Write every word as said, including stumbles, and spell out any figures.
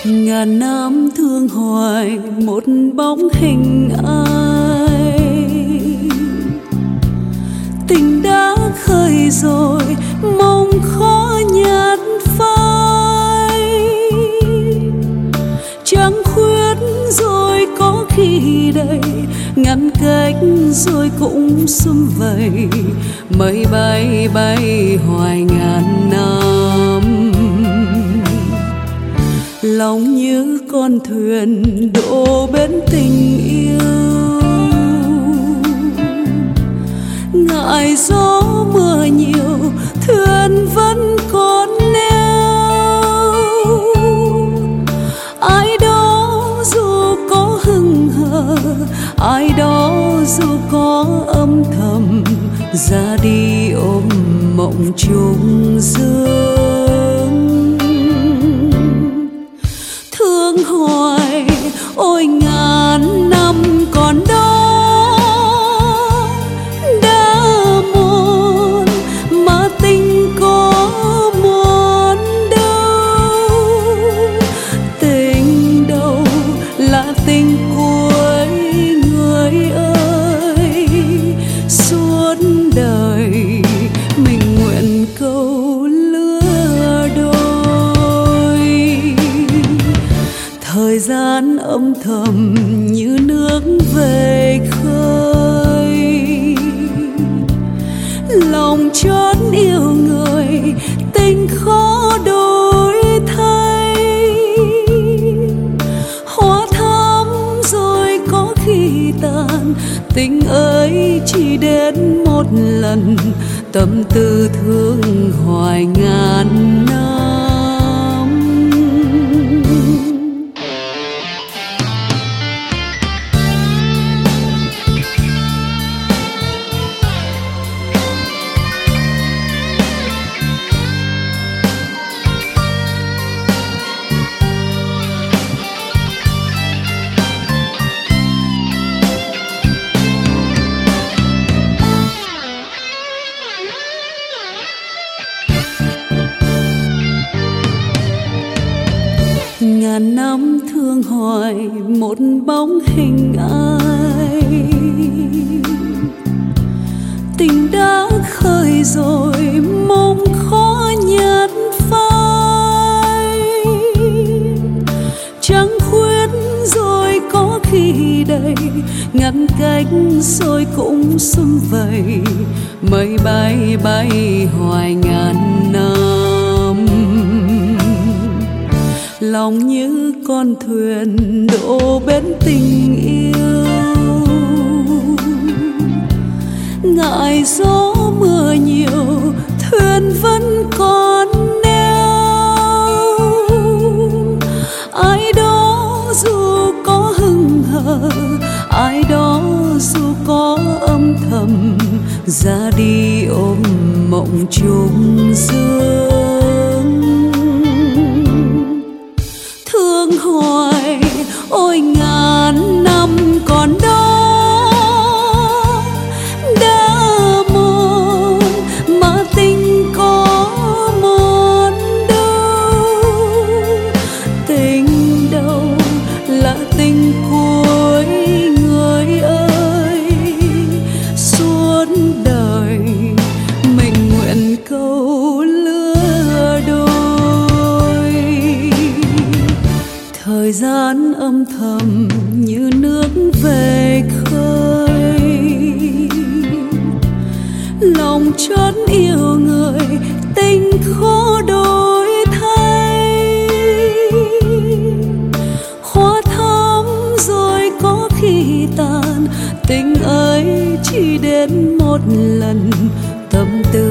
ngàn năm thương hoài một bóng hình ai. Tình đã khơi rồi mong khó nhạt phai, trăng khuyết rồi có khi đầy, ngăn cách rồi cũng sum vầy, mây bay bay hoài ngàn năm. Lòng như con thuyền đổ bên tình yêu, ngại gió mưa nhiều thuyền vẫn còn neo. Ai đó dù có hững hờ, ai đó dù có âm thầm, ra đi ôm mộng chung dương. Thương hoài ôi ngàn năm còn đó, đã muôn mà tình có muốn đâu. Tình đâu là tình cuối người ơi, suốt đời mình nguyện câu lứa đôi. Thời gian âm thầm như nước về khơi, lòng chót yêu người tình khó đổi thay. Hoa thắm rồi có khi tàn, tình ơi chỉ đến một lần, tâm tư thương hoài ngàn năm. Ngàn năm thương hoài một bóng hình ai. Tình đã khơi rồi mong khó nhạt phai, trăng khuyết rồi có khi đầy, ngăn cách rồi cũng sum vầy, mây bay bay hoài ngàn năm. Lòng như con thuyền đổ bên tình yêu, ngại gió mưa nhiều thuyền vẫn còn neo. Ai đó dù có hững hờ, ai đó dù có âm thầm, ra đi ôm mộng chung dương. Thương hoài ôi ngàn năm còn đó, đã muôn mà tình có muốn đâu. Tình đâu là tình cuối người ơi, suốt đời mình nguyện câu lứa đôi. Thời gian âm thầm như nước về khơi, lòng chót yêu người tình khó đổi thay. Hoa thắm rồi có tàn, tình ấy chỉ đến một lần, tâm tư